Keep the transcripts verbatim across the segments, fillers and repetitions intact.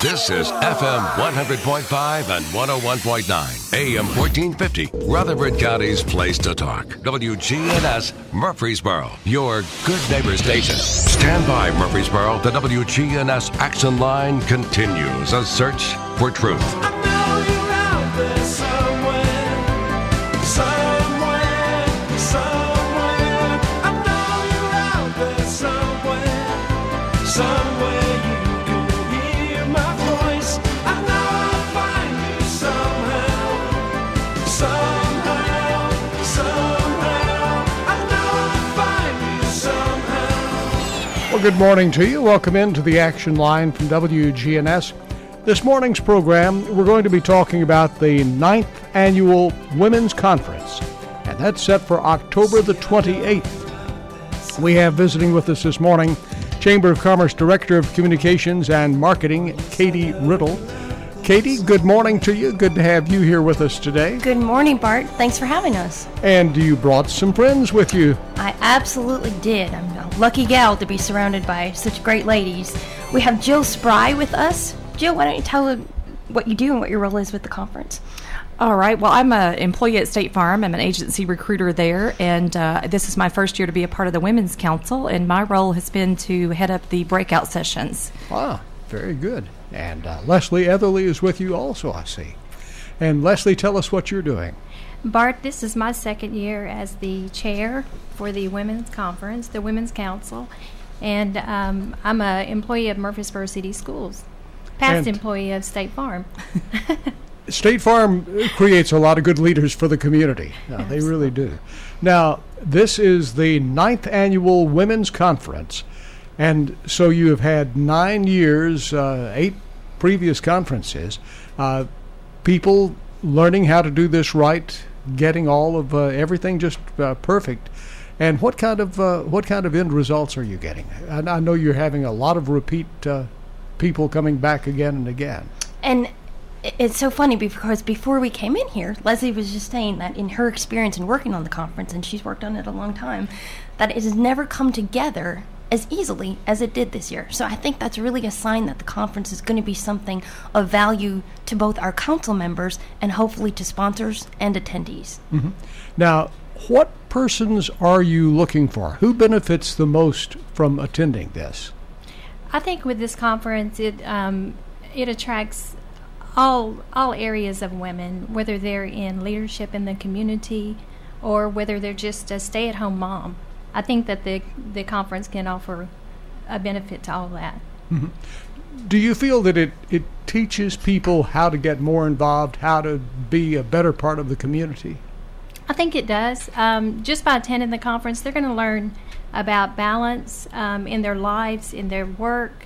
This is F M one hundred point five and one oh one point nine, A M fourteen fifty, Rutherford County's place to talk. W G N S Murfreesboro, your good neighbor station. Stand by, Murfreesboro. The W G N S Action Line continues a search for truth. I know you're out there somewhere, somewhere, somewhere. I know you're out there somewhere, somewhere. Well, good morning to you. Welcome into the Action Line from W G N S. This morning's program, we're going to be talking about the ninth Annual Women's Conference, and that's set for October the twenty-eighth. We have visiting with us this morning Chamber of Commerce Director of Communications and Marketing, Katie Riddle. Katie, good morning to you. Good to have you here with us today. Good morning, Bart. Thanks for having us. And you brought some friends with you. I absolutely did. I'm a lucky gal to be surrounded by such great ladies. We have Jill Spry with us. Jill, why don't you tell them what you do and what your role is with the conference? All right. Well, I'm an employee at State Farm. I'm an agency recruiter there, and uh, this is my first year to be a part of the Women's Council, and my role has been to head up the breakout sessions. Wow, very good. And uh, Leslie Etherly is with you also, I see. And Leslie, tell us what you're doing. Bart, this is my second year as the chair for the Women's Conference, the Women's Council, and um, I'm an employee of Murfreesboro City Schools, past And employee of State Farm. State Farm creates a lot of good leaders for the community. Uh, they really do. Now, this is the ninth Annual Women's Conference. And so you have had nine years, uh, eight previous conferences, uh, people learning how to do this right, getting all of uh, everything just uh, perfect. And what kind of uh, what kind of end results are you getting? I, I know you're having a lot of repeat uh, people coming back again and again. And it's so funny because before we came in here, Leslie was just saying that in her experience in working on the conference, and she's worked on it a long time, that it has never come together as easily as it did this year. So I think that's really a sign that the conference is going to be something of value to both our council members and hopefully to sponsors and attendees. Mm-hmm. Now, what persons are you looking for? Who benefits the most from attending this? I think with this conference, it um, it attracts all all areas of women, whether they're in leadership in the community or whether they're just a stay-at-home mom. I think that the the conference can offer a benefit to all of that. Mm-hmm. Do you feel that it, it teaches people how to get more involved, how to be a better part of the community? I think it does. Um, just by attending the conference, they're going to learn about balance um, in their lives, in their work,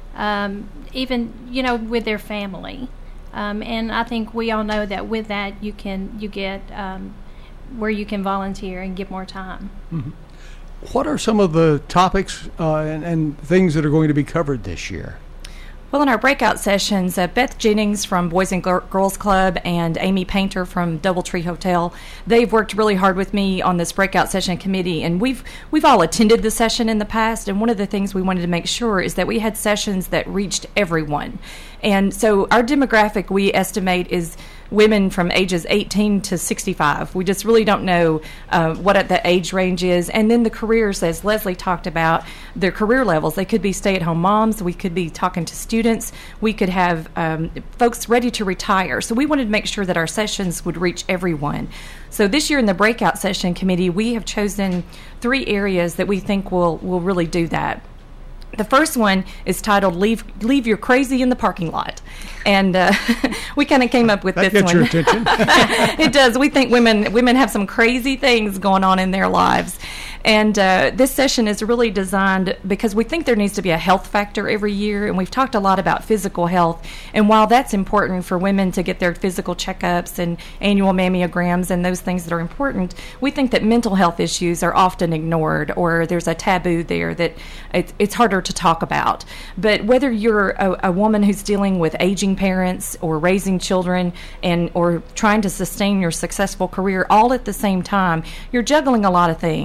um, even, you know, with their family. Um, and I think we all know that with that you can you get um, where you can volunteer and give more time. Mm-hmm. What are some of the topics uh, and, and things that are going to be covered this year? Well, in our breakout sessions, uh, Beth Jennings from Boys and Gir- Girls Club and Amy Painter from Doubletree Hotel, they've worked really hard with me on this breakout session committee, and we've we've all attended the session in the past, and one of the things we wanted to make sure is that we had sessions that reached everyone. And so our demographic, we estimate, is women from ages eighteen to sixty-five. We just really don't know uh, what the age range is. And then the careers, as Leslie talked about, their career levels. They could be stay-at-home moms. We could be talking to students. We could have um, folks ready to retire. So we wanted to make sure that our sessions would reach everyone. So this year in the breakout session committee, we have chosen three areas that we think will, will really do that. The first one is titled "Leave Leave Your Crazy in the Parking Lot," and uh, we kind of came up with that this gets one. Your attention. It does. We think women women have some crazy things going on in their lives, and uh, this session is really designed because we think there needs to be a health factor every year, and we've talked a lot about physical health. And while that's important for women to get their physical checkups and annual mammograms and those things that are important, we think that mental health issues are often ignored, or there's a taboo there that it, it's harder to talk about. But whether you're a, a woman who's dealing with aging parents or raising children and or trying to sustain your successful career all at the same time, you're juggling a lot of things. And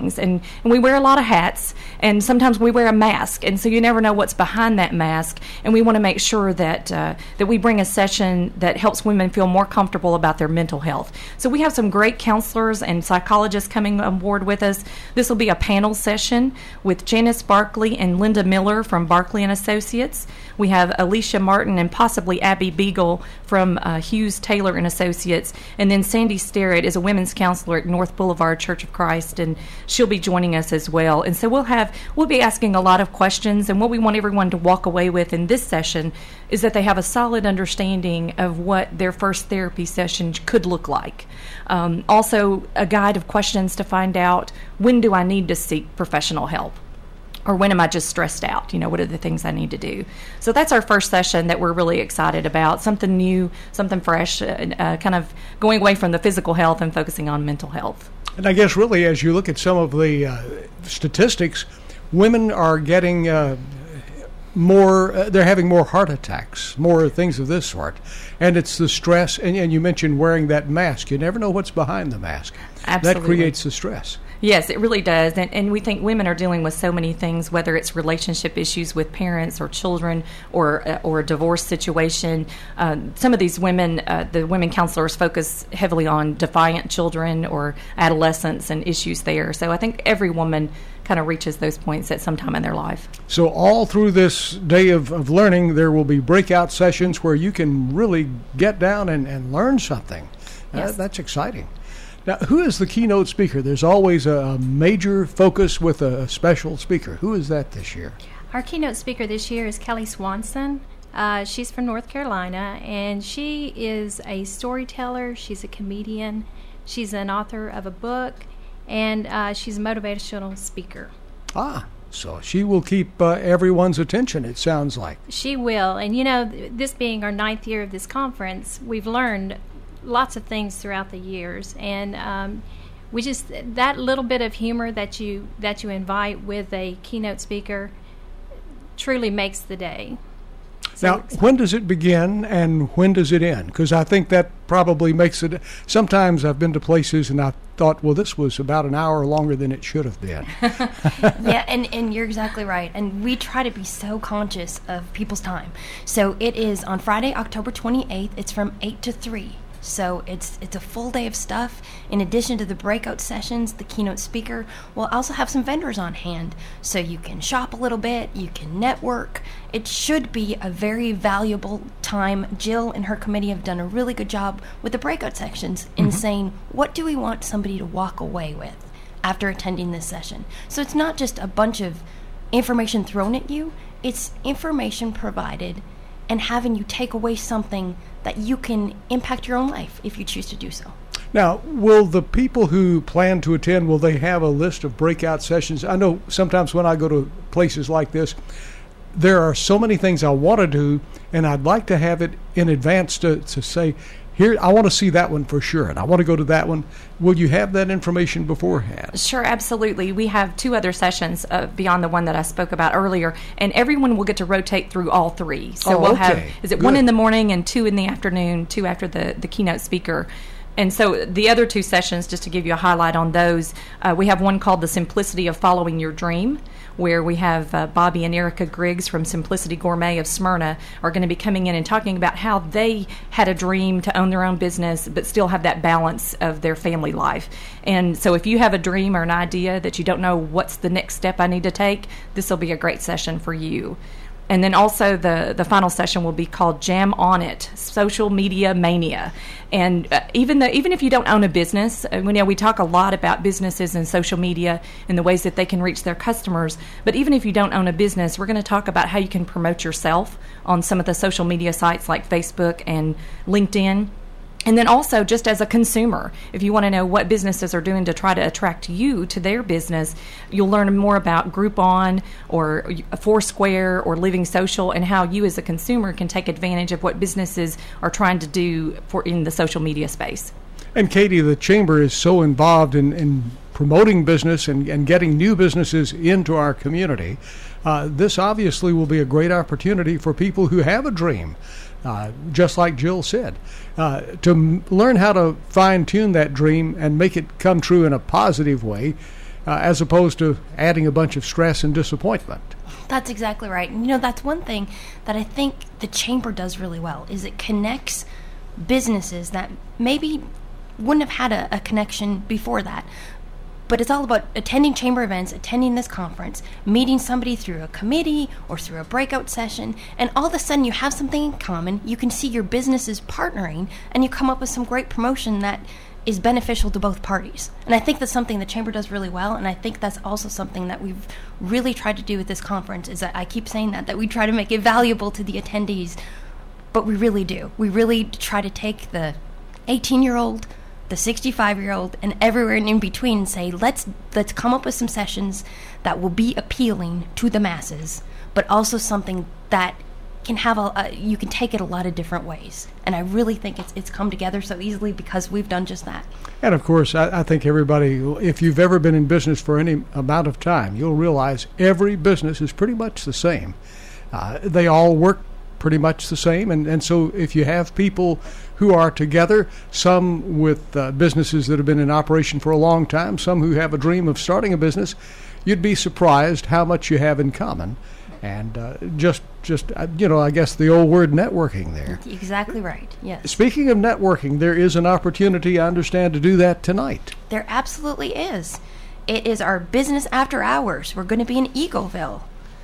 And we wear a lot of hats, and sometimes we wear a mask, and so you never know what's behind that mask. And we want to make sure that uh, that we bring a session that helps women feel more comfortable about their mental health. So we have some great counselors and psychologists coming on board with us. This will be a panel session with Janice Barkley and Linda Miller from Barkley and Associates. We have Alicia Martin and possibly Abby Beagle from uh, Hughes Taylor and Associates, and then Sandy Sterrett is a women's counselor at North Boulevard Church of Christ, and she'll be joining us as well. And so we'll have we'll be asking a lot of questions, and what we want everyone to walk away with in this session is that they have a solid understanding of what their first therapy session could look like. Um, also, a guide of questions to find out, when do I need to seek professional help? Or when am I just stressed out? You know, what are the things I need to do? So that's our first session that we're really excited about, something new, something fresh, uh, uh, kind of going away from the physical health and focusing on mental health. And I guess really as you look at some of the uh, statistics, women are getting uh, more, uh, they're having more heart attacks, more things of this sort. And it's the stress, and, and you mentioned wearing that mask. You never know what's behind the mask. Absolutely. That creates the stress. Yes, it really does. And, and we think women are dealing with so many things, whether it's relationship issues with parents or children or uh, or a divorce situation. Uh, some of these women, uh, the women counselors focus heavily on defiant children or adolescents and issues there. So I think every woman kind of reaches those points at some time in their life. So all through this day of, of learning, there will be breakout sessions where you can really get down and, and learn something. Yes. Uh, that's exciting. Now, who is the keynote speaker? There's always a major focus with a special speaker. Who is that this year? Our keynote speaker this year is Kelly Swanson. Uh, she's from North Carolina, and she is a storyteller. She's a comedian. She's an author of a book, and uh, she's a motivational speaker. Ah, so she will keep uh, everyone's attention, it sounds like. She will. And, you know, th- this being our ninth year of this conference, we've learned lots of things throughout the years, and um, we just that little bit of humor that you that you invite with a keynote speaker truly makes the day. So now, when does it begin and when does it end? Because I think that probably makes it. Sometimes I've been to places and I thought, well, this was about an hour longer than it should have been. Yeah, and, and you're exactly right. And we try to be so conscious of people's time. So it is on Friday, October twenty-eighth. It's from eight to three. So it's it's a full day of stuff. In addition to the breakout sessions, the keynote speaker will also have some vendors on hand. So you can shop a little bit, you can network. It should be a very valuable time. Jill and her committee have done a really good job with the breakout sections in mm-hmm. saying, what do we want somebody to walk away with after attending this session? So it's not just a bunch of information thrown at you, it's information provided and having you take away something that you can impact your own life if you choose to do so. Now, will the people who plan to attend, will they have a list of breakout sessions? I know sometimes when I go to places like this, there are so many things I want to do, and I'd like to have it in advance to, to say, here, I want to see that one for sure, and I want to go to that one. Will you have that information beforehand? Sure, absolutely. We have two other sessions uh, beyond the one that I spoke about earlier, and everyone will get to rotate through all three. So oh, we'll okay. have, is it Good. one in the morning and two in the afternoon, two after the, the keynote speaker. And so the other two sessions, just to give you a highlight on those, uh, we have one called The Simplicity of Following Your Dream, where we have uh, Bobby and Erica Griggs from Simplicity Gourmet of Smyrna are going to be coming in and talking about how they had a dream to own their own business but still have that balance of their family life. And so if you have a dream or an idea that you don't know what's the next step I need to take, this will be a great session for you. And then also the, the final session will be called Jam on It, Social Media Mania. And uh, even the, even if you don't own a business, uh, we know we talk a lot about businesses and social media and the ways that they can reach their customers. But even if you don't own a business, we're going to talk about how you can promote yourself on some of the social media sites like Facebook and LinkedIn. And then also, just as a consumer, if you want to know what businesses are doing to try to attract you to their business, you'll learn more about Groupon or Foursquare or Living Social and how you as a consumer can take advantage of what businesses are trying to do for in the social media space. And Katie, the Chamber is so involved in, in promoting business and, and getting new businesses into our community. Uh, this obviously will be a great opportunity for people who have a dream. Uh, just like Jill said, uh, to m- learn how to fine-tune that dream and make it come true in a positive way. uh, as opposed to adding a bunch of stress and disappointment. That's exactly right. And, you know, that's one thing that I think the Chamber does really well, is it connects businesses that maybe wouldn't have had a, a connection before that. But it's all about attending Chamber events, attending this conference, meeting somebody through a committee or through a breakout session, and all of a sudden you have something in common, you can see your businesses partnering, and you come up with some great promotion that is beneficial to both parties. And I think that's something the Chamber does really well, and I think that's also something that we've really tried to do with this conference, is that I keep saying that, that we try to make it valuable to the attendees, but we really do. We really try to take the eighteen-year-old, the sixty-five-year-old, and everywhere in between and say, let's let's come up with some sessions that will be appealing to the masses, but also something that can have a, a you can take it a lot of different ways. And I really think it's it's come together so easily because we've done just that. And of course, I, I think everybody, if you've ever been in business for any amount of time, you'll realize every business is pretty much the same. Uh, they all work pretty much the same, and, and so if you have people who are together, some with uh, businesses that have been in operation for a long time, some who have a dream of starting a business, you'd be surprised how much you have in common. And uh, just, just uh, you know, I guess the old word networking there. Exactly right, yes. Speaking of networking, there is an opportunity, I understand, to do that tonight. There absolutely is. It is our business after hours. We're going to be in Eagleville,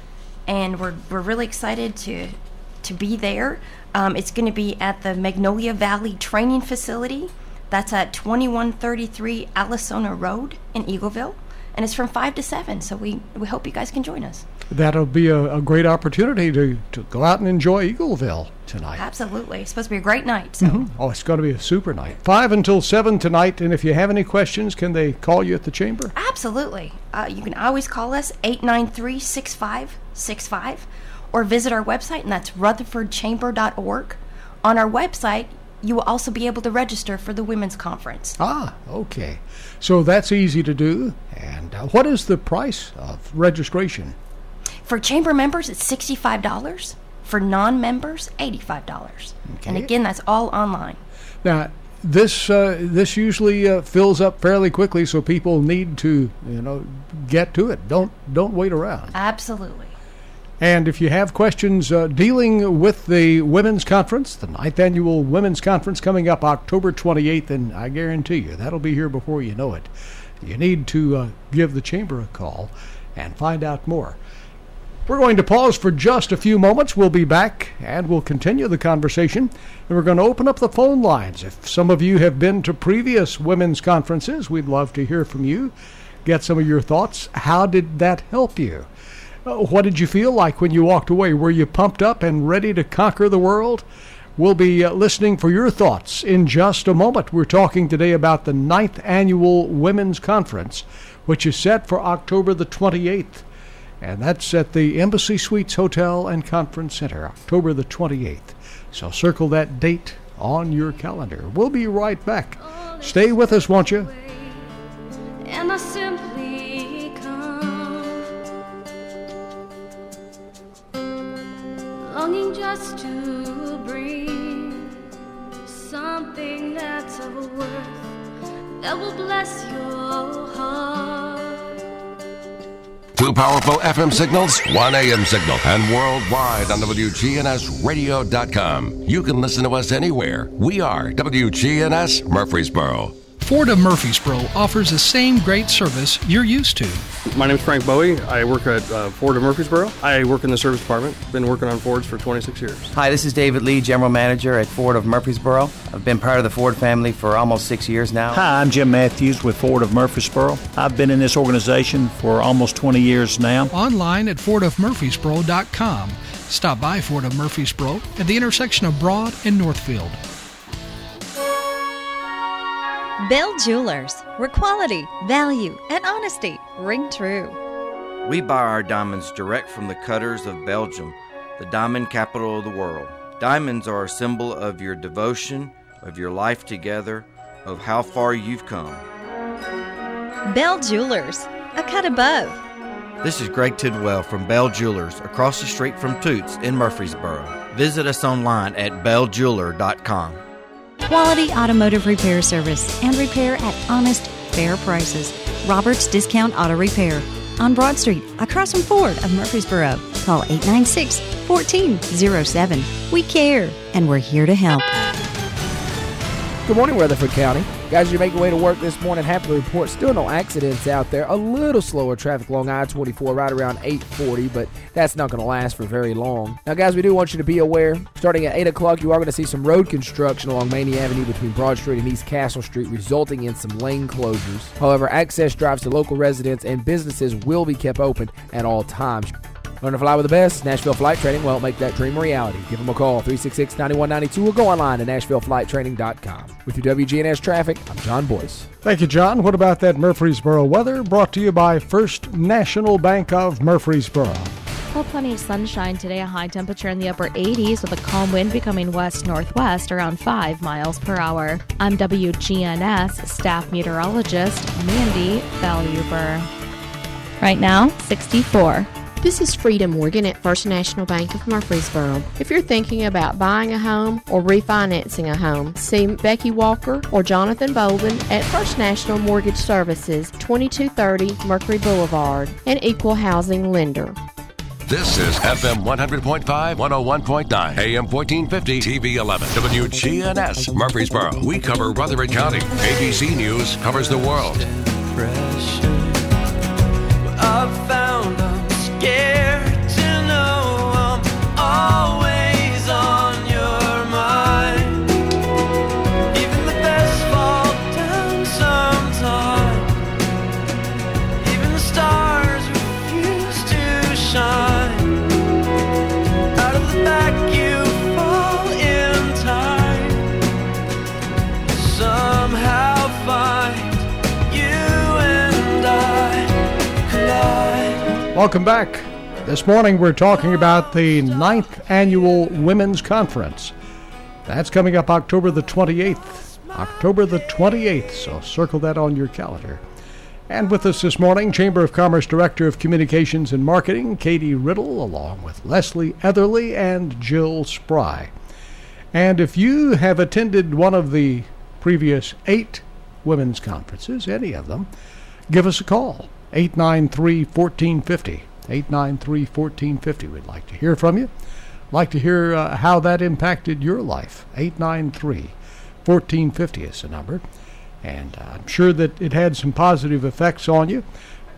and we're we're really excited to to be there. Um, it's going to be at the Magnolia Valley Training Facility. That's at twenty-one thirty-three Alasona Road in Eagleville, and it's from five to seven, so we, we hope you guys can join us. That'll be a, a great opportunity to, to go out and enjoy Eagleville tonight. Absolutely. It's supposed to be a great night. So. Mm-hmm. Oh, it's going to be a super night. five until seven tonight, and if you have any questions, can they call you at the Chamber? Absolutely. Uh, you can always call us, eight nine three, six five six five, or visit our website, and that's rutherford chamber dot org. On our website, you will also be able to register for the Women's Conference. Ah, okay. So that's easy to do. And uh, what is the price of registration? For Chamber members, it's sixty-five dollars. For non-members, eighty-five dollars. Okay. And again, that's all online. Now, this uh, this usually uh, fills up fairly quickly, so people need to, you know, get to it. Don't don't wait around. Absolutely. And if you have questions uh, dealing with the Women's Conference, the ninth Annual Women's Conference coming up October twenty-eighth, and I guarantee you that'll be here before you know it, you need to uh, give the Chamber a call and find out more. We're going to pause for just a few moments. We'll be back, and we'll continue the conversation. And we're going to open up the phone lines. If some of you have been to previous women's conferences, we'd love to hear from you, get some of your thoughts. How did that help you? Uh, what did you feel like when you walked away? Were you pumped up and ready to conquer the world? We'll be uh, listening for your thoughts in just a moment. We're talking today about the ninth Annual Women's Conference, which is set for October the twenty-eighth. And that's at the Embassy Suites Hotel and Conference Center, October the twenty-eighth. So circle that date on your calendar. We'll be right back. Stay with us, won't you? And I simply come, longing just to bring something that's of worth that will bless your heart. Two powerful F M signals, one A M signal, and worldwide on W G N S radio dot com. You can listen to us anywhere. We are W G N S Murfreesboro. Ford of Murfreesboro offers the same great service you're used to. My name is Frank Bowie. I work at uh, Ford of Murfreesboro. I work in the service department. Been working on Fords for twenty-six years. Hi, this is David Lee, General Manager at Ford of Murfreesboro. I've been part of the Ford family for almost six years now. Hi, I'm Jim Matthews with Ford of Murfreesboro. I've been in this organization for almost twenty years now. Online at ford of murfreesboro dot com. Stop by Ford of Murfreesboro at the intersection of Broad and Northfield. Bell Jewelers, where quality, value, and honesty ring true. We buy our diamonds direct from the cutters of Belgium, the diamond capital of the world. Diamonds are a symbol of your devotion, of your life together, of how far you've come. Bell Jewelers, a cut above. This is Greg Tidwell from Bell Jewelers, across the street from Toots in Murfreesboro. Visit us online at bell jeweler dot com. Quality automotive repair service and repair at honest, fair prices. Roberts Discount Auto Repair. On Broad Street, across from Ford of Murfreesboro. Call eight nine six, one four zero seven. We care, and we're here to help. Good morning, Rutherford County. Guys, you make your way to work this morning. Happy to report still no accidents out there. A little slower traffic along I twenty-four right around eight forty, but that's not going to last for very long. Now, guys, we do want you to be aware. Starting at eight o'clock, you are going to see some road construction along Maney Avenue between Broad Street and East Castle Street, resulting in some lane closures. However, access drives to local residents and businesses will be kept open at all times. Learn to fly with the best. Nashville Flight Training will help make that dream a reality. Give them a call, three six six, nine one nine two, or go online to nashville flight training dot com. With your W G N S traffic, I'm John Boyce. Thank you, John. What about that Murfreesboro weather? Brought to you by First National Bank of Murfreesboro. Well, plenty of sunshine today, a high temperature in the upper eighties with a calm wind becoming west-northwest around five miles per hour. I'm W G N S staff meteorologist Mandy Valuber. Right now, sixty-four. This is Frida Morgan at First National Bank of Murfreesboro. If you're thinking about buying a home or refinancing a home, see Becky Walker or Jonathan Bolden at First National Mortgage Services, twenty-two thirty Mercury Boulevard, an equal housing lender. This is F M one hundred point five, one oh one point nine, A M fourteen fifty, T V eleven, W G N S, Murfreesboro. We cover Rutherford County. A B C News covers the world. I've found I'm scared to know I'm always on your mind. Even the best fall down sometime. Even the stars refuse to shine. Out of the back you fall in time. Somehow find you and I collide. Welcome back. This morning we're talking about the ninth Annual Women's Conference. That's coming up October the twenty-eighth. October the twenty-eighth, so circle that on your calendar. And with us this morning, Chamber of Commerce Director of Communications and Marketing, Katie Riddle, along with Leslie Etherly and Jill Spry. And if you have attended one of the previous eight women's conferences, any of them, give us a call. eight nine three, one four five zero. eight nine three, one four five zero. We'd like to hear from you. Like to hear uh, how that impacted your life. eight nine three, one four five zero is the number. And uh, I'm sure that it had some positive effects on you.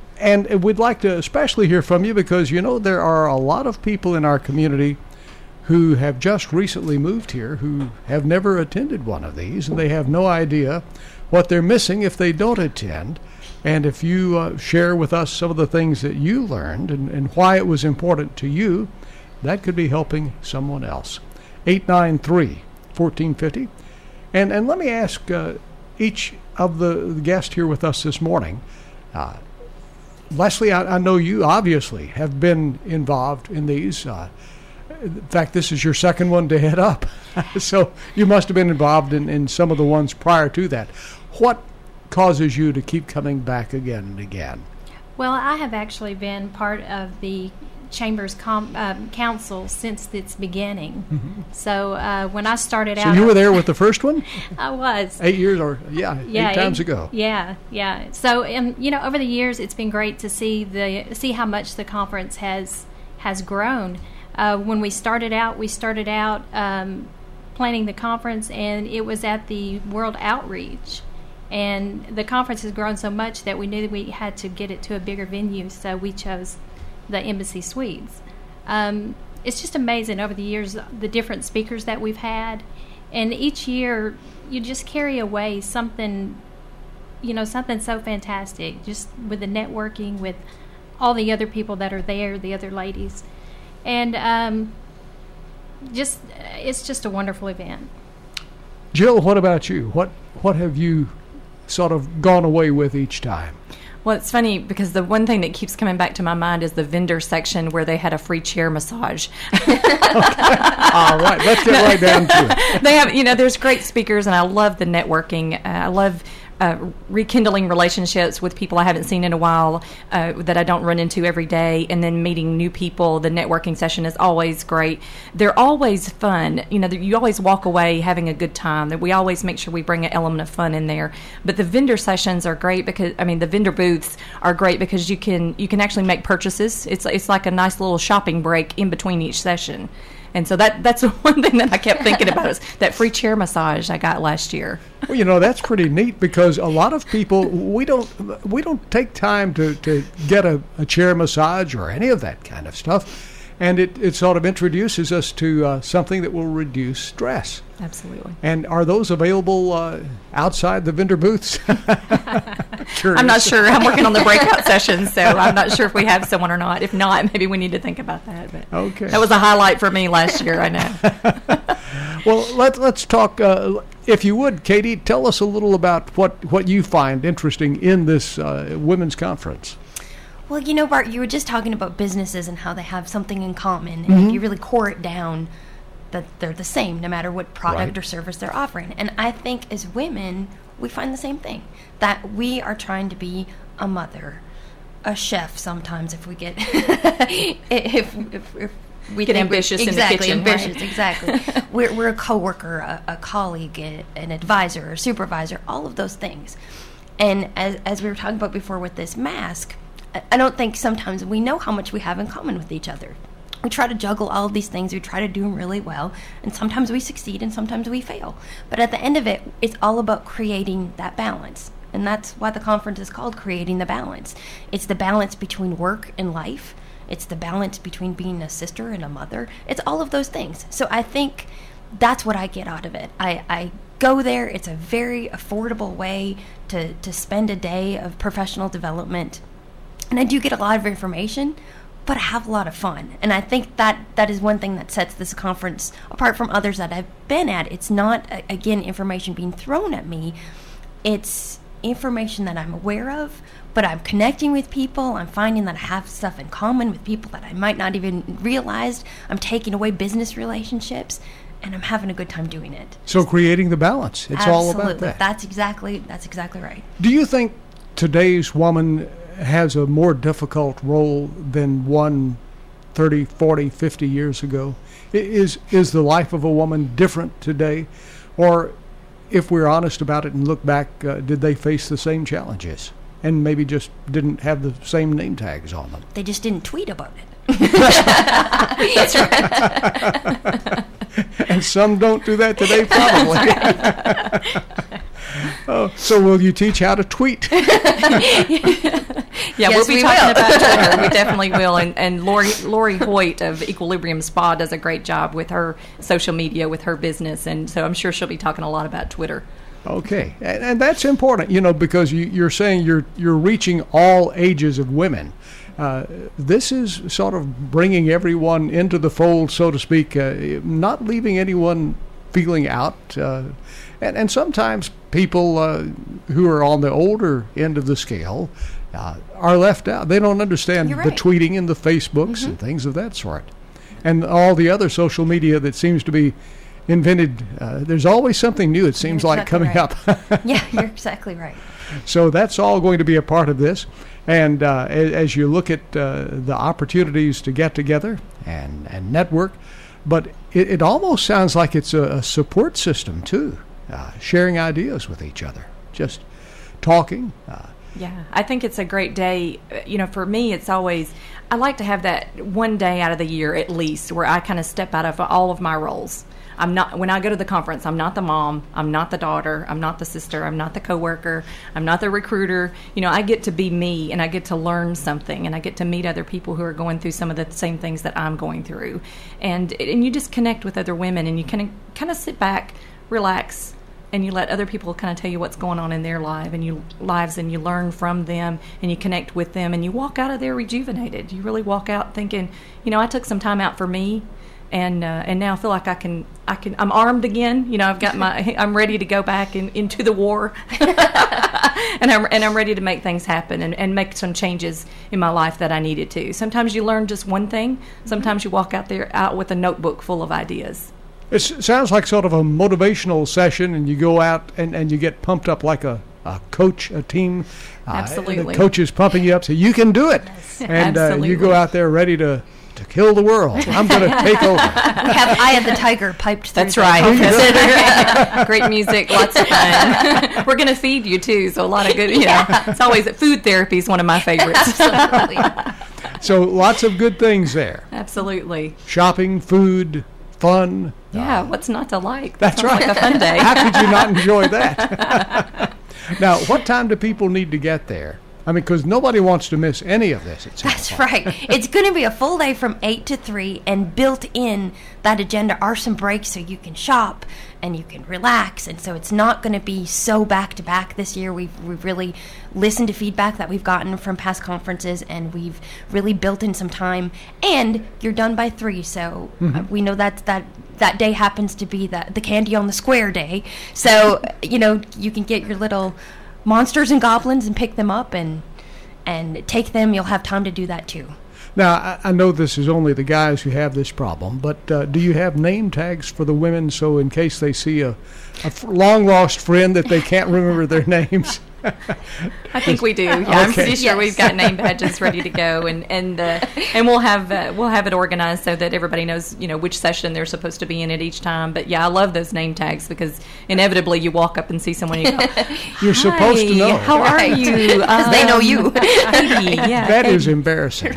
And we'd like to especially hear from you because, you know, there are a lot of people in our community who have just recently moved here who have never attended one of these, and they have no idea what they're missing if they don't attend. And if you uh, share with us some of the things that you learned and, and why it was important to you, that could be helping someone else. eight nine three, one four five zero. And, and let me ask uh, each of the guests here with us this morning, uh, Leslie, I, I know you obviously have been involved in these. Uh, in fact, this is your second one to head up. So you must have been involved in, in some of the ones prior to that. What causes you to keep coming back again and again? Well, I have actually been part of the Chamber's com- uh, council since its beginning. Mm-hmm. So uh, when I started so out... So you were there with the first one? I was. Eight years or, yeah, yeah eight times eight, ago. Yeah, yeah. So, um, you know, over the years, it's been great to see the see how much the conference has, has grown. Uh, when we started out, we started out um, planning the conference, and it was at the World Outreach. And the conference has grown so much that we knew that we had to get it to a bigger venue, so we chose the Embassy Suites. Um, it's just amazing over the years, the different speakers that we've had. And each year, you just carry away something, you know, something so fantastic, just with the networking, with all the other people that are there, the other ladies. And um, just, it's just a wonderful event. Jill, what about you? What What have you sort of gone away with each time? Well, it's funny because the one thing that keeps coming back to my mind is the vendor section where they had a free chair massage. Okay. All right, let's get right down to it. They have, you know, there's great speakers, and I love the networking. Uh, I love uh, rekindling relationships with people I haven't seen in a while, uh, that I don't run into every day, and then meeting new people. The networking session is always great. They're always fun. You know, you always walk away having a good time. That we always make sure we bring an element of fun in there. But the vendor sessions are great because, I mean, the vendor booths are great because you can you can actually make purchases. It's it's like a nice little shopping break in between each session. And so that that's one thing that I kept thinking about is that free chair massage I got last year. Well, you know, that's pretty neat because a lot of people, we don't we don't take time to, to get a, a chair massage or any of that kind of stuff. And it, it sort of introduces us to uh, something that will reduce stress. Absolutely. And are those available uh, outside the vendor booths? I'm not sure. I'm working on the breakout sessions, so I'm not sure if we have someone or not. If not, maybe we need to think about that. But okay. That was a highlight for me last year, I know. Well, let, let's talk, uh, if you would, Katie, tell us a little about what, what you find interesting in this uh, women's conference. Well, you know, Bart, you were just talking about businesses and how they have something in common. And Mm-hmm. if you really core it down, that they're the same no matter what product Right. or service they're offering. And I think as women, we find the same thing. That we are trying to be a mother, a chef sometimes if we get... if, if, if we Get think ambitious we, in the exactly, kitchen, ambitious, right? exactly. we're, we're a coworker, a, a colleague, a, an advisor, a supervisor, all of those things. And as, as we were talking about before with this mask... I don't think sometimes we know how much we have in common with each other. We try to juggle all of these things. We try to do them really well. And sometimes we succeed and sometimes we fail. But at the end of it, it's all about creating that balance. And that's why the conference is called Creating the Balance. It's the balance between work and life. It's the balance between being a sister and a mother. It's all of those things. So I think that's what I get out of it. I, I go there. It's a very affordable way to, to spend a day of professional development. And I do get a lot of information, but I have a lot of fun. And I think that that is one thing that sets this conference apart from others that I've been at. It's not, again, information being thrown at me. It's information that I'm aware of, but I'm connecting with people. I'm finding that I have stuff in common with people that I might not even realize. I'm taking away business relationships, and I'm having a good time doing it. So creating the balance. It's Absolutely. all about that. That's exactly, that's exactly right. Do you think today's woman has a more difficult role than one thirty, forty, fifty years ago? Is is the life of a woman different today? Or if we're honest about it and look back, uh, did they face the same challenges and maybe just didn't have the same name tags on them? They just didn't tweet about it. That's right. And some don't do that today, probably. Oh, so will you teach how to tweet? Yeah, Yes, we'll be we talking will. about Twitter. We definitely will. And, and Lori, Lori Hoyt of Equilibrium Spa does a great job with her social media, with her business. And so I'm sure she'll be talking a lot about Twitter. Okay, and, and that's important, you know, because you, you're saying you're you're reaching all ages of women. Uh, this is sort of bringing everyone into the fold, so to speak, uh, not leaving anyone feeling out. Uh, and, and sometimes people uh, who are on the older end of the scale uh, are left out. They don't understand You're the right. tweeting and the Facebooks and things of that sort. And all the other social media that seems to be invented. Uh, there's always something new, it seems You're like, exactly coming right. up. Yeah, you're exactly right. So that's all going to be a part of this. And uh, as, as you look at uh, the opportunities to get together and, and network, but it, it almost sounds like it's a, a support system, too, uh, sharing ideas with each other, just talking. Uh, Yeah, I think it's a great day. Uh, You know, for me, it's always, I like to have that one day out of the year at least where I kind of step out of all of my roles. I'm not, when I go to the conference, I'm not the mom, I'm not the daughter, I'm not the sister, I'm not the coworker, I'm not the recruiter. You know, I get to be me, and I get to learn something, and I get to meet other people who are going through some of the same things that I'm going through. And and you just connect with other women, and you kind of kind of sit back, relax, and you let other people kind of tell you what's going on in their life and you lives, and you learn from them, and you connect with them, and you walk out of there rejuvenated. You really walk out thinking, you know, I took some time out for me, and uh, and now I feel like I can I can I'm armed again. You know, I've got my I'm ready to go back in, into the war, and I'm and I'm ready to make things happen and, and make some changes in my life that I needed to. Sometimes you learn just one thing. Sometimes you walk out there out with a notebook full of ideas. It s- sounds like sort of a motivational session, and you go out and, and you get pumped up like a, uh, coach a team. Uh, Absolutely. The coach is pumping you up, so you can do it. Yes. And uh, Absolutely. you go out there ready to, to kill the world. I'm going to take over. We have Eye of the Tiger piped through. That's the right. Great music, lots of fun. We're going to feed you, too, so a lot of good, you know. It's always, food therapy is one of my favorites. Absolutely. So lots of good things there. Absolutely. Shopping, food, fun. Yeah, what's not to like? That's Sounds right. like a fun day. How could you not enjoy that? Now, what time do people need to get there? I mean, because nobody wants to miss any of this. It sounds That's like. right. It's going to be a full day from eight to three, and built in that agenda are some breaks so you can shop and you can relax. And so it's not going to be so back-to-back this year. We've, we've really listened to feedback that we've gotten from past conferences, and we've really built in some time. And you're done by three, so uh, Mhm. we know that that that day happens to be the, the candy on the square day. So, you know, you can get your little monsters and goblins and pick them up and and take them. You'll have time to do that too. Now, I, I know this is only the guys who have this problem, but uh, do you have name tags for the women so in case they see a, a f- long-lost friend that they can't remember their names? I think we do. Yeah, I'm Okay. pretty sure Yes. we've got name badges ready to go, and and uh, and we'll have uh, we'll have it organized so that everybody knows, you know, which session they're supposed to be in at each time. But yeah, I love those name tags because inevitably you walk up and see someone and you go, You're supposed to "Hi, know. How Right. are you? 'Cause they know you. Katie, yeah, That Katie. is embarrassing.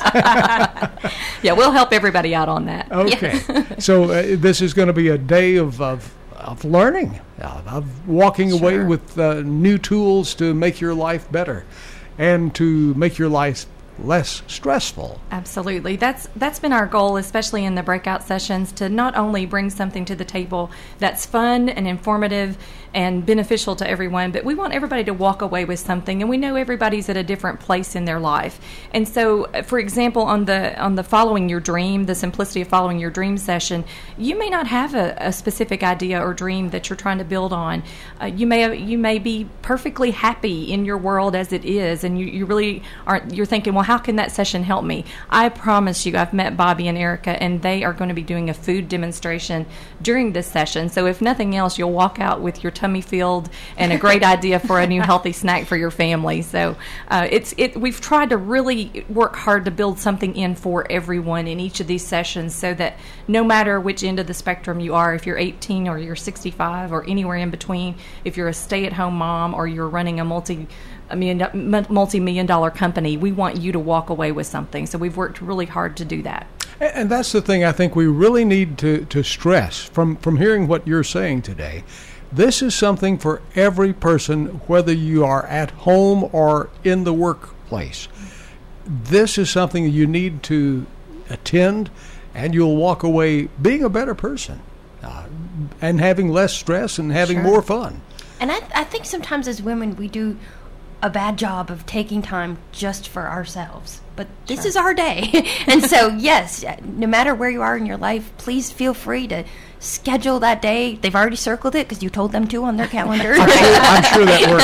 Yeah, we'll help everybody out on that. Okay. So uh, this is going to be a day of of, of learning, uh, of walking away Sure. with uh, new tools to make your life better and to make your life less stressful. Absolutely. That's that's been our goal, especially in the breakout sessions, to not only bring something to the table that's fun and informative and beneficial to everyone, but we want everybody to walk away with something, and we know everybody's at a different place in their life. And so, uh, for example, on the on the following your dream, the simplicity of following your dream session, you may not have a, a specific idea or dream that you're trying to build on. Uh, you may have, you may be perfectly happy in your world as it is, and you, you really aren't. You're thinking, well, how can that session help me? I promise you, I've met Bobby and Erica, and they are going to be doing a food demonstration during this session. So if nothing else, you'll walk out with your tummy filled and a great idea for a new healthy snack for your family. So uh, it's it. We've tried to really work hard to build something in for everyone in each of these sessions, so that no matter which end of the spectrum you are, if you're eighteen or you're sixty-five or anywhere in between, if you're a stay-at-home mom or you're running a multi a million, multi-million dollar company, we want you to walk away with something. So we've worked really hard to do that. And and that's the thing I think we really need to, to stress from, from hearing what you're saying today. This is something for every person, whether you are at home or in the workplace. This is something you need to attend, and you'll walk away being a better person uh, and having less stress and having Sure. more fun. And I, I think sometimes as women we do a bad job of taking time just for ourselves. But this is our day. And so, yes, no matter where you are in your life, please feel free to schedule that day. They've already circled it because you told them to on their calendar. I'm sure, I'm sure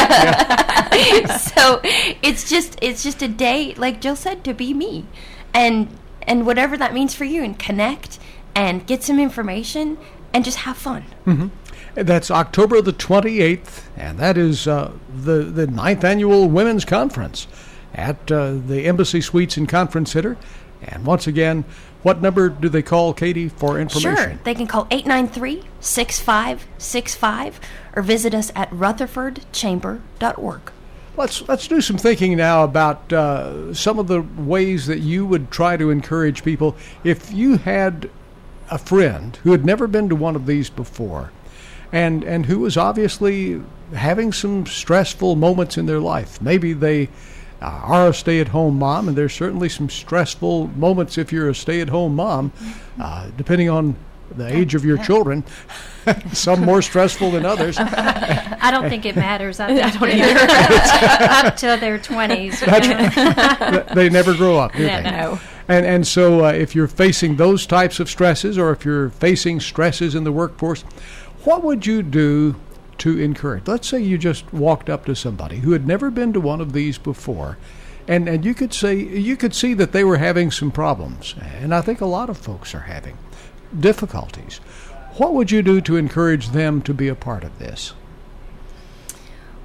that worked. Yeah. So it's just it's just a day, like Jill said, to be me. And and whatever that means for you, and connect and get some information and just have fun. Mm-hmm. That's October the twenty-eighth, and that is uh, the, the ninth Annual Women's Conference at uh, the Embassy Suites and Conference Center. And once again, what number do they call, Katie, for information? Sure. They can call eight nine three, six five six five or visit us at rutherford chamber dot org. Let's let's do some thinking now about uh, some of the ways that you would try to encourage people. If you had a friend who had never been to one of these before, and and who was obviously having some stressful moments in their life. Maybe they uh, are a stay-at-home mom, and there's certainly some stressful moments if you're a stay-at-home mom, uh, depending on the age of your children. Some more stressful than others. I don't think it matters. I, I think don't you know, either. up till their twenties. That's right. They never grow up, do Yeah, they? no. And and so uh, if you're facing those types of stresses, or if you're facing stresses in the workforce, what would you do to encourage? Let's say you just walked up to somebody who had never been to one of these before, and, and you could say you could see that they were having some problems, and I think a lot of folks are having difficulties. What would you do to encourage them to be a part of this?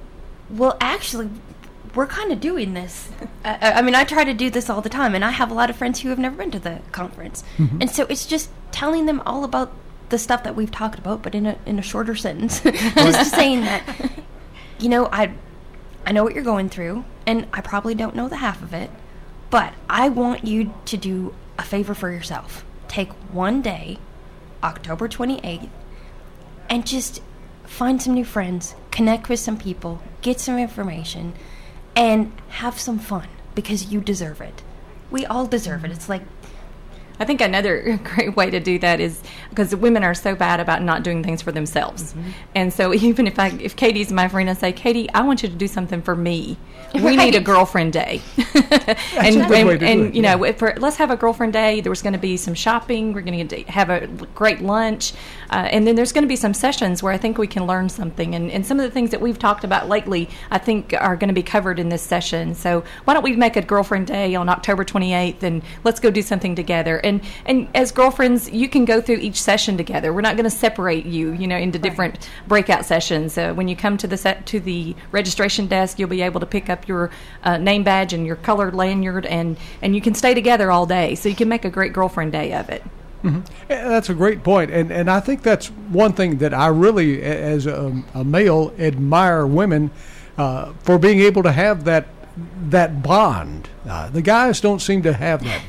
Well, actually, we're kind of doing this. I, I mean, I try to do this all the time, and I have a lot of friends who have never been to the conference. Mm-hmm. And so it's just telling them all about the stuff that we've talked about, but in a in a shorter sentence. Just saying that, you know, I I know what you're going through, and I probably don't know the half of it, but I want you to do a favor for yourself. Take one day, October twenty-eighth, and just find some new friends, connect with some people, get some information, and have some fun, because you deserve it. We all deserve it. It's like, I think another great way to do that is because women are so bad about not doing things for themselves. Mm-hmm. And so even if I, if Katie's my friend, I say, Katie, I want you to do something for me. We right. need a girlfriend day. and a good and, way to and do it, you yeah. know, for, let's have a girlfriend day. There's going to be some shopping. We're going to have a great lunch. Uh, and then there's going to be some sessions where I think we can learn something. And, and some of the things that we've talked about lately, I think, are going to be covered in this session. So why don't we make a girlfriend day on October twenty-eighth, and let's go do something together. And and as girlfriends, you can go through each session together. We're not going to separate you, you know, into different right. breakout sessions. Uh, when you come to the set, to the registration desk, you'll be able to pick up your uh, name badge and your colored lanyard, and, and you can stay together all day. So you can make a great girlfriend day of it. Mm-hmm. That's a great point. And, and I think that's one thing that I really, as a, a male, admire women uh, for being able to have that that bond. Uh, the guys don't seem to have that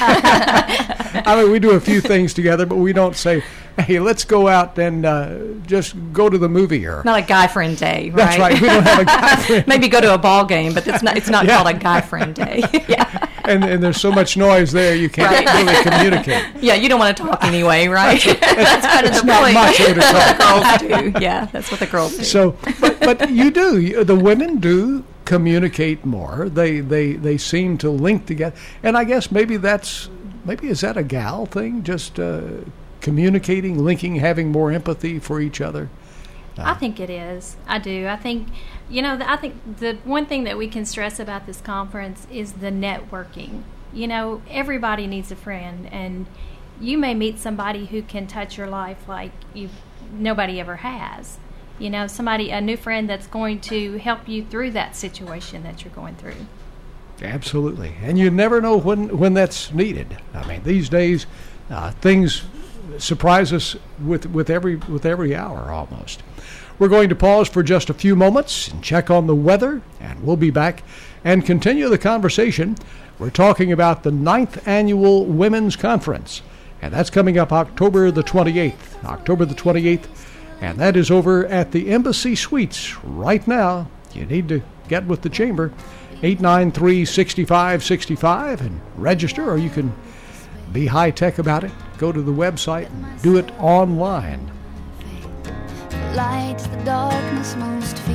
bond. I mean, we do a few things together, but we don't say, hey, let's go out and uh, just go to the movie. Or not a guy friend day, right? That's right. We don't have a guy friend. Maybe go to a ball game, but it's not, it's not yeah. called a guy friend day. yeah. And, and there's so much noise there, you can't right. really communicate. Yeah, you don't want to talk anyway, right? That's, that's kind of the not point. Much to talk. The girls do. Yeah, that's what the girls do. So, but, but you do. The women do communicate more. They they they seem to link together, and I guess maybe that's maybe is that a gal thing? Just uh, communicating, linking, having more empathy for each other. Uh, I think it is. I do. I think, you know, I think the one thing that we can stress about this conference is the networking. You know, everybody needs a friend, and you may meet somebody who can touch your life like you nobody ever has. You know, somebody, a new friend that's going to help you through that situation that you're going through. Absolutely. And you never know when, when that's needed. I mean, these days, uh, things surprise us with, with every with every hour almost. We're going to pause for just a few moments and check on the weather, and we'll be back and continue the conversation. We're talking about the ninth Annual Women's Conference, and that's coming up October the twenty-eighth. October the twenty-eighth. And that is over at the Embassy Suites right now. You need to get with the chamber, eight nine three, six five six five, and register, or you can be high-tech about it. Go to the website and do it online. Lights the darkness most fear.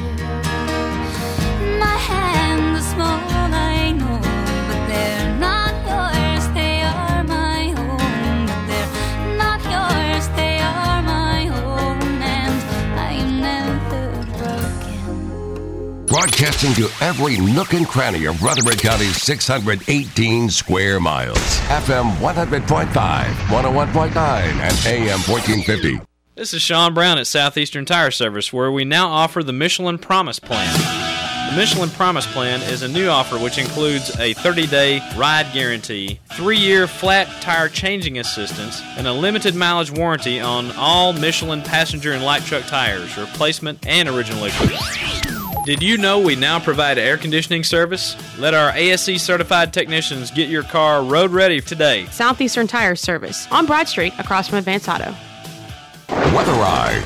My hands are small, I know, but they're not yours. They are my own, but they're not yours. They are my own. Broadcasting to every nook and cranny of Rutherford County's six hundred eighteen square miles. F M one hundred point five, one oh one point nine, and A M fourteen fifty. This is Sean Brown at Southeastern Tire Service, where we now offer the Michelin Promise Plan. The Michelin Promise Plan is a new offer which includes a thirty-day ride guarantee, three-year flat tire changing assistance, and a limited mileage warranty on all Michelin passenger and light truck tires, replacement and original equipment. Did you know we now provide air conditioning service? Let our A S C certified technicians get your car road ready today. Southeastern Tire Service on Broad Street across from Advance Auto. Weather Ride.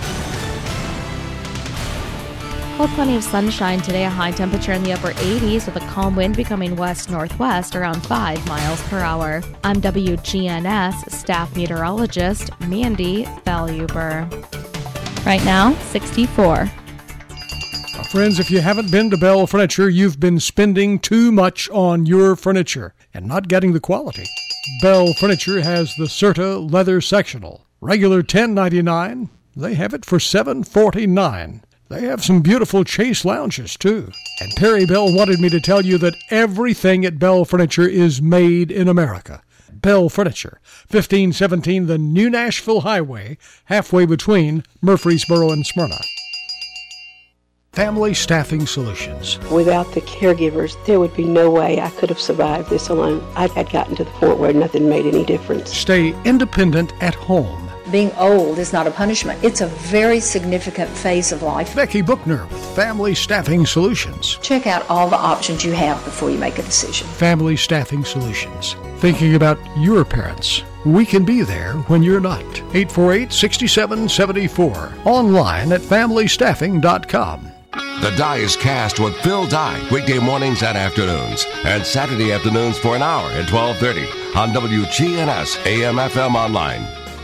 Well, plenty of sunshine today, a high temperature in the upper eighties with a calm wind becoming west-northwest around five miles per hour. I'm W G N S staff meteorologist Mandy Valuber. Right now, sixty-four. Friends, if you haven't been to Bell Furniture, you've been spending too much on your furniture and not getting the quality. Bell Furniture has the Serta Leather Sectional. Regular ten ninety-nine, they have it for seven forty-nine. They have some beautiful chase lounges, too. And Perry Bell wanted me to tell you that everything at Bell Furniture is made in America. Bell Furniture, fifteen seventeen the New Nashville Highway, halfway between Murfreesboro and Smyrna. Family Staffing Solutions. Without the caregivers, there would be no way I could have survived this alone. I had gotten to the point where nothing made any difference. Stay independent at home. Being old is not a punishment. It's a very significant phase of life. Becky Bookner with Family Staffing Solutions. Check out all the options you have before you make a decision. Family Staffing Solutions. Thinking about your parents? We can be there when you're not. eight four eight, six seven seven four. Online at family staffing dot com. The Die is cast with Phil Dye, weekday mornings and afternoons, and Saturday afternoons for an hour at twelve thirty on W G N S A M F M Online.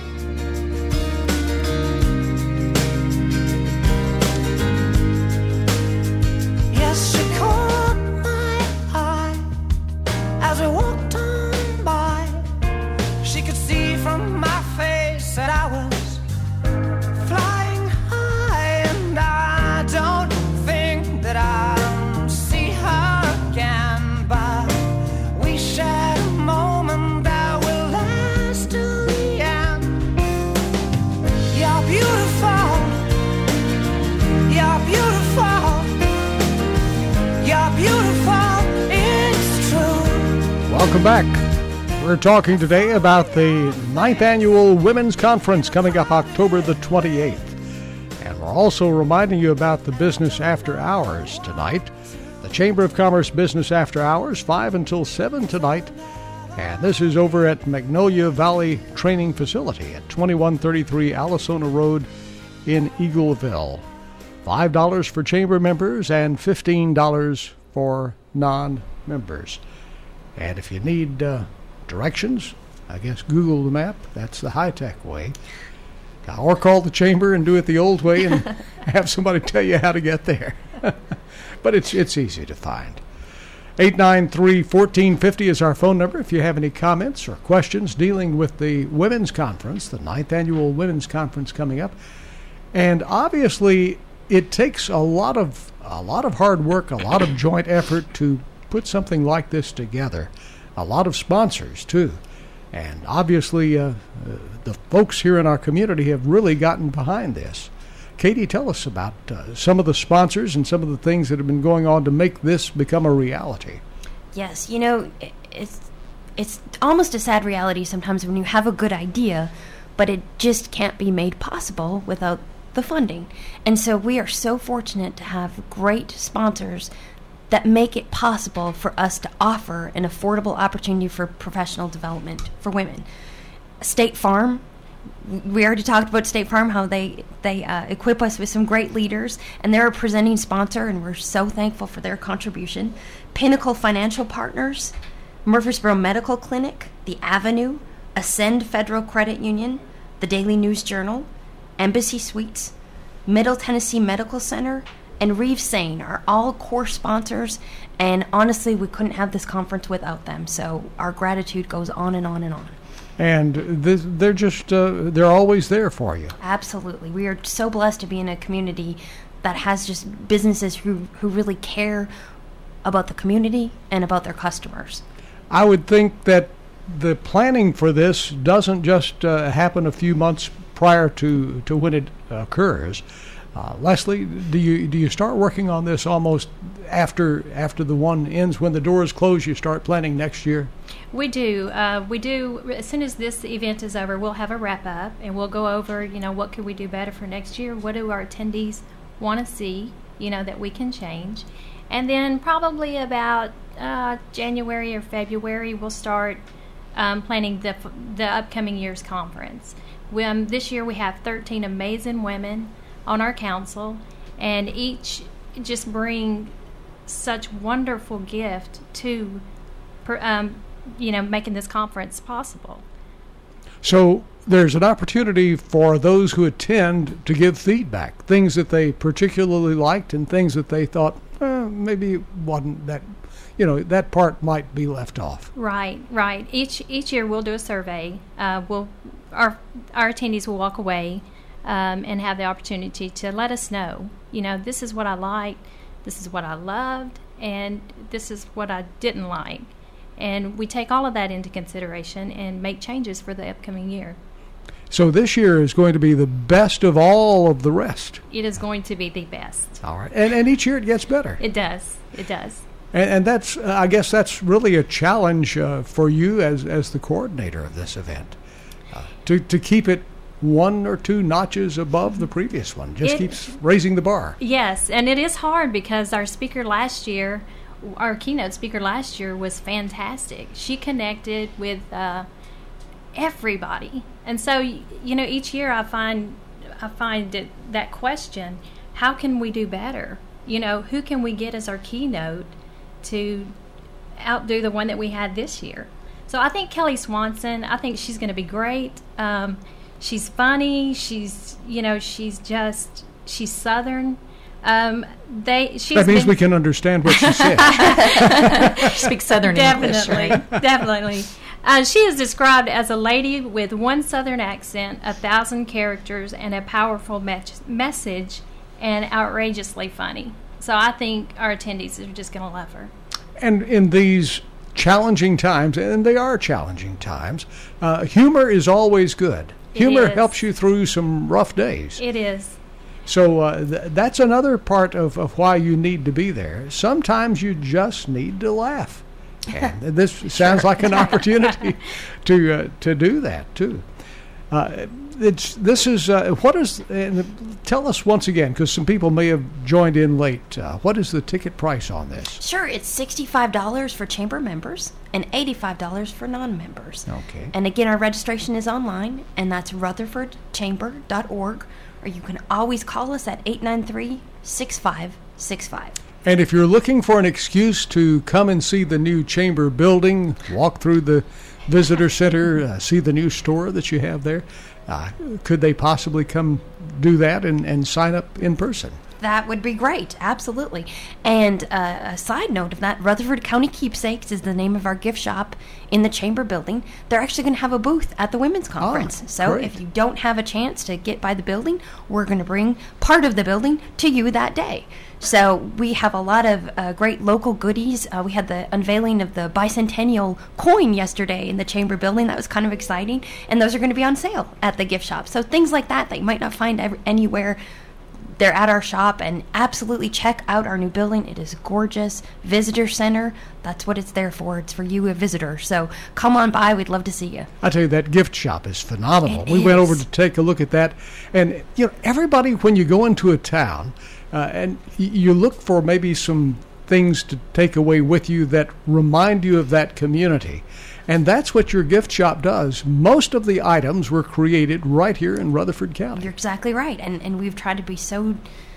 Yes, she caught my eye as we walked on by. She could see from my face that I was flying high, and I don't think that I'll see her again. But we shared a moment that will last till the end. You're beautiful. You're beautiful. You're beautiful, it's true. Welcome back. We're talking today about the ninth Annual Women's Conference coming up October the twenty-eighth. And we're also reminding you about the Business After Hours tonight. The Chamber of Commerce Business After Hours, five until seven tonight. And this is over at Magnolia Valley Training Facility at twenty-one thirty-three Alasona Road in Eagleville. five dollars for chamber members and fifteen dollars for non-members. And if you need uh, directions, I guess Google the map. That's the high-tech way. Or call the chamber and do it the old way and have somebody tell you how to get there. But it's it's easy to find. eight nine three, one four five zero is our phone number if you have any comments or questions dealing with the Women's Conference, the ninth Annual Women's Conference coming up. And obviously, it takes a lot of a lot of hard work, a lot of joint effort to put something like this together. A lot of sponsors, too. And obviously, uh, uh, the folks here in our community have really gotten behind this. Katie, tell us about uh, some of the sponsors and some of the things that have been going on to make this become a reality. Yes, you know, it- it's it's almost a sad reality sometimes when you have a good idea, but it just can't be made possible without the funding. And so we are so fortunate to have great sponsors that make it possible for us to offer an affordable opportunity for professional development for women. State Farm, we already talked about State Farm, how they, they uh, equip us with some great leaders, and they're a presenting sponsor, and we're so thankful for their contribution. Pinnacle Financial Partners, Murfreesboro Medical Clinic, The Avenue, Ascend Federal Credit Union, the Daily News Journal, Embassy Suites, Middle Tennessee Medical Center, and Reeve Sane are all core sponsors, and honestly, we couldn't have this conference without them, so our gratitude goes on and on and on. And this, they're just, uh, they're always there for you. Absolutely. We are so blessed to be in a community that has just businesses who, who really care about the community and about their customers. I would think that the planning for this doesn't just uh, happen a few months prior to, to when it occurs. Uh, Leslie, do you do you start working on this almost after after the one ends? When the doors close, you start planning next year? We do. Uh, we do. As soon as this event is over, we'll have a wrap up, and we'll go over, you know, what could we do better for next year? What do our attendees want to see, you know, that we can change? And then probably about uh, January or February, we'll start um, planning the the upcoming year's conference. We, um, this year we have thirteen amazing women on our council, and each just bring such wonderful gift to, per, um, you know, making this conference possible. So there's an opportunity for those who attend to give feedback, things that they particularly liked and things that they thought eh, maybe it wasn't that, you know, that part might be left off. Right, right. Each each year we'll do a survey. Uh, we'll our our attendees will walk away um, and have the opportunity to let us know, you know, this is what I liked, this is what I loved, and this is what I didn't like. And we take all of that into consideration and make changes for the upcoming year. So this year is going to be the best of all of the rest. It is going to be the best. All right. And, and each year it gets better. It does. It does. And, and that's, uh, I guess that's really a challenge uh, for you as, as the coordinator of this event, uh, to, to keep it one or two notches above the previous one. Just It- keeps raising the bar. Yes, and it is hard because our speaker last year, our keynote speaker last year was fantastic. She connected with uh, everybody. And so, y- you know, each year I find I find it, that question, how can we do better? You know, who can we get as our keynote to outdo the one that we had this year? So I think Kelly Swanson, I think she's going to be great. Um, she's funny. She's, you know, she's just, she's Southern. Um, they, she's That means been- we can understand what she said. She speaks Southern definitely, English, right? Definitely. Uh, she is described as a lady with one Southern accent, a thousand characters, and a powerful me- message, and outrageously funny. So I think our attendees are just going to love her. And in these challenging times, and they are challenging times, uh, humor is always good. It Humor is. helps you through some rough days. It is. So uh, th- that's another part of, of why you need to be there. Sometimes you just need to laugh. And this sounds like an opportunity to uh, to do that, too. Uh, it's this is uh, what is uh, tell us once again, because some people may have joined in late. Uh, what is the ticket price on this? Sure, it's sixty-five dollars for chamber members and eighty-five dollars for non-members. Okay. And again, our registration is online, and that's rutherford chamber dot org, or you can always call us at eight nine three, six five six five. And if you're looking for an excuse to come and see the new chamber building, walk through the visitor center, uh, see the new store that you have there, uh, could they possibly come do that and, and sign up in person? That would be great, absolutely. And uh, a side note of that, Rutherford County Keepsakes is the name of our gift shop in the Chamber building. They're actually going to have a booth at the Women's Conference. so great. if you don't have a chance to get by the building, we're going to bring part of the building to you that day. So we have a lot of uh, great local goodies. Uh, we had the unveiling of the bicentennial coin yesterday in the Chamber building. That was kind of exciting. And those are going to be on sale at the gift shop. So things like that that you might not find ev- anywhere. They're at our shop, and absolutely check out our new building. It is gorgeous. Visitor center, that's what it's there for. It's for you, a visitor. So come on by. We'd love to see you. I tell you, that gift shop is phenomenal. It we went is. over to take a look at that. And, you know, everybody, when you go into a town, uh, and y- you look for maybe some things to take away with you that remind you of that community. And that's what your gift shop does. Most of the items were created right here in Rutherford County. You're exactly right. And and we've tried to be so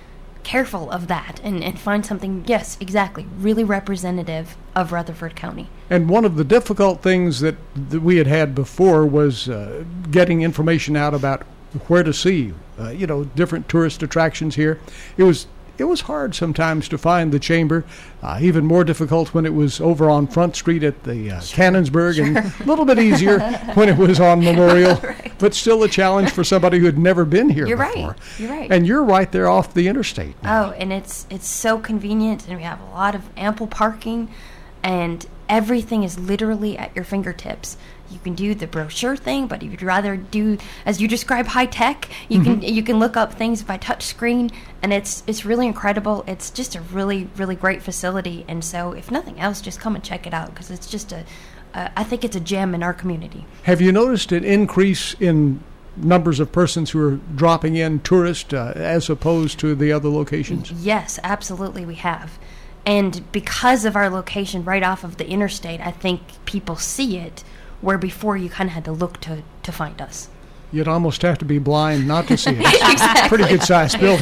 careful of that and, and find something, yes, exactly, really representative of Rutherford County. And one of the difficult things that, that we had had before was uh, getting information out about where to see, uh, you know, different tourist attractions here. It was it was hard sometimes to find the chamber, uh, even more difficult when it was over on Front Street at the uh, Cannonsburg, Sure. and a little bit easier when it was on Memorial, Right. but still a challenge for somebody who had never been here You're before. right. You're right. And you're right there off the interstate. Oh, and it's it's so convenient, and we have a lot of ample parking, and everything is literally at your fingertips. You can do the brochure thing, but if you'd rather do, as you describe, high tech, you can you can look up things by touch screen, and it's it's really incredible. It's just a really really great facility, and so if nothing else, just come and check it out because it's just a, uh, I think it's a gem in our community. Have you noticed an increase in numbers of persons who are dropping in, tourists, uh, as opposed to the other locations? Yes, absolutely, we have. And because of our location right off of the interstate, I think people see it, where before you kind of had to look to, to find us. You'd almost have to be blind not to see it. It's Exactly. a pretty good-sized building.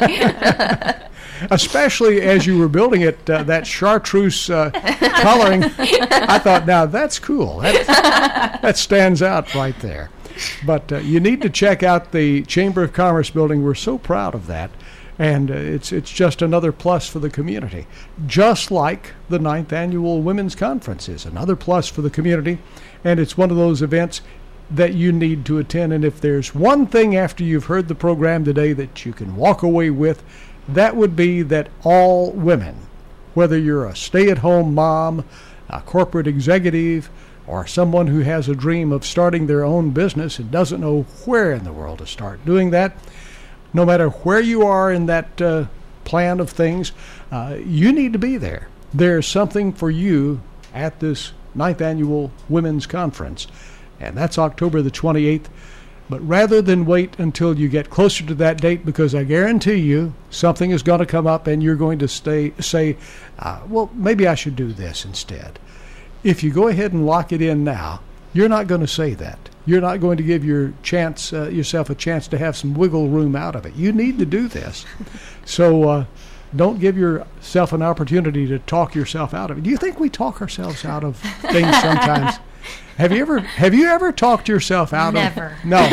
Exactly. Especially as you were building it, uh, that chartreuse uh, coloring, I thought, now that's cool. That, that stands out right there. But uh, you need to check out the Chamber of Commerce building. We're so proud of that. And uh, it's it's just another plus for the community. Just like the ninth Annual Women's Conference is another plus for the community. And it's one of those events that you need to attend. And if there's one thing after you've heard the program today that you can walk away with, that would be that all women, whether you're a stay-at-home mom, a corporate executive, or someone who has a dream of starting their own business and doesn't know where in the world to start doing that, no matter where you are in that uh, plan of things, uh, you need to be there. There's something for you at this ninth Annual Women's Conference, and that's October the twenty-eighth. But rather than wait until you get closer to that date, because I guarantee you something is going to come up and you're going to stay, say, uh, well, maybe I should do this instead. If you go ahead and lock it in now, you're not going to say that. You're not going to give your chance, uh, yourself a chance to have some wiggle room out of it. You need to do this. So uh, don't give yourself an opportunity to talk yourself out of it. Do you think we talk ourselves out of things sometimes? Have you ever have you ever talked yourself out Never. of No.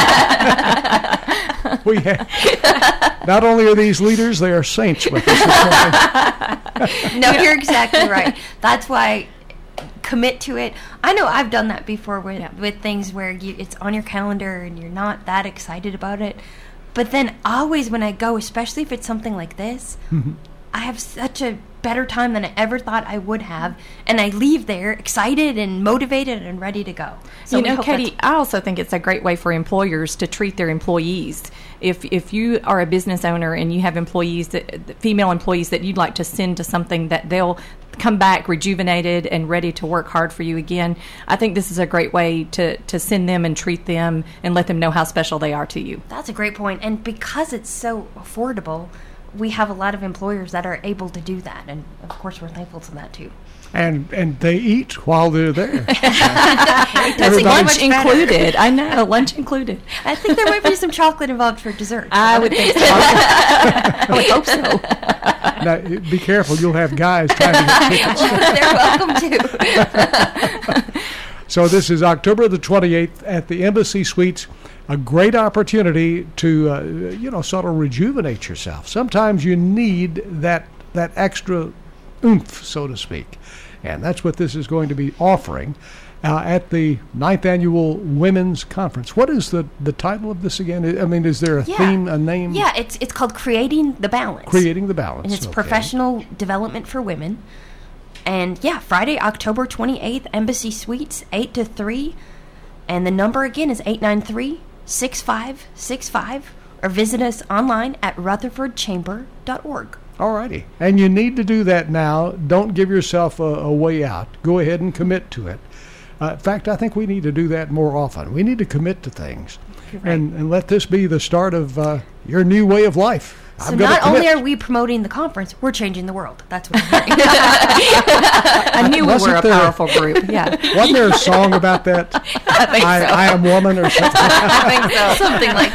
we have, not only are these leaders, they are saints with us. No, you're exactly right. That's why commit to it. I know I've done that before with yeah. with things where you, it's on your calendar and you're not that excited about it. But then always when I go, especially if it's something like this, mm-hmm. I have such a better time than I ever thought I would have, and I leave there excited and motivated and ready to go. So you know, Katie, I also think it's a great way for employers to treat their employees. If if you are a business owner and you have employees, that, female employees that you'd like to send to something that they'll come back rejuvenated and ready to work hard for you again, I think this is a great way to, to send them and treat them and let them know how special they are to you. That's a great point. And because it's so affordable, we have a lot of employers that are able to do that, and of course we're thankful to that too. And and they eat while they're there. That's lunch included. I know, lunch included. I think there might be some chocolate involved for dessert. I would think so. I would hope so. Now, be careful, you'll have guys trying to get tickets. They're welcome to. So this is October the twenty-eighth at the Embassy Suites. A great opportunity to, uh, you know, sort of rejuvenate yourself. Sometimes you need that that extra oomph, so to speak. And that's what this is going to be offering uh, at the ninth Annual Women's Conference. What is the, the title of this again? I mean, is there a yeah. theme, a name? Yeah, it's it's called Creating the Balance. Creating the Balance. And it's okay. professional development for women. And, yeah, Friday, October twenty-eighth, Embassy Suites, eight to three. And the number again is eight nine three, six five six five, or visit us online at rutherford chamber dot org. All righty. And you need to do that now. Don't give yourself a, a way out. Go ahead and commit to it. Uh, in fact, I think we need to do that more often. We need to commit to things. Right. And, and let this be the start of uh, your new way of life. So I'm not commit. only are we promoting the conference, we're changing the world. That's what I'm hearing. I knew we Wasn't were a there, powerful group. Yeah. Wasn't there a song about that? I think I, so. I am woman or something? I think so. Something like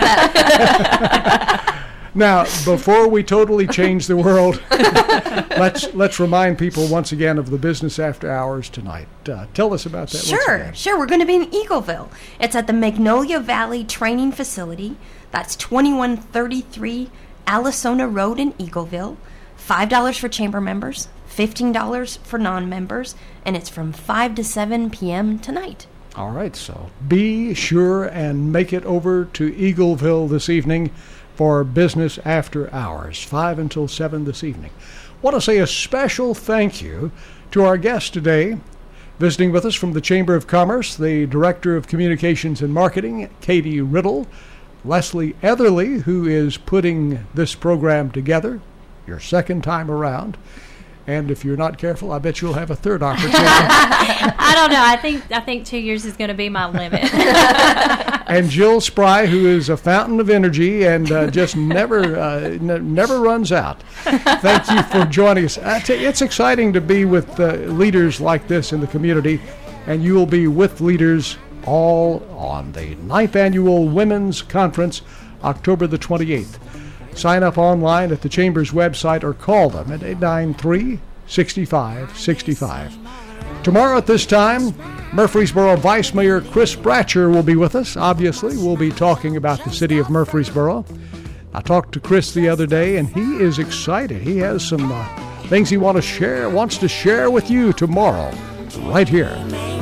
that. Now, before we totally change the world, let's let's remind people once again of the Business After Hours tonight. Uh, tell us about that once Sure, again. sure. We're going to be in Eagleville. It's at the Magnolia Valley Training Facility. That's twenty-one thirty-three Alasona Road in Eagleville. five dollars for chamber members, fifteen dollars for non-members, and it's from five to seven p.m. tonight. All right, so be sure and make it over to Eagleville this evening for Business After Hours, five until seven this evening. Want to say a special thank you to our guest today, visiting with us from the Chamber of Commerce, the Director of Communications and Marketing, Katie Riddle, Leslie Etherly, who is putting this program together, your second time around. And if you're not careful, I bet you'll have a third opportunity. I don't know. I think I think two years is going to be my limit. And Jill Spry, who is a fountain of energy and uh, just never uh, n- never runs out. Thank you for joining us. I tell you, it's exciting to be with uh, leaders like this in the community, and you will be with leaders all on the ninth Annual Women's Conference, October the twenty-eighth. Sign up online at the Chamber's website or call them at eight nine three, six five six five. Tomorrow at this time, Murfreesboro Vice Mayor Chris Bratcher will be with us. Obviously, we'll be talking about the city of Murfreesboro. I talked to Chris the other day, and he is excited. He has some uh, things he want to share, wants to share with you tomorrow, right here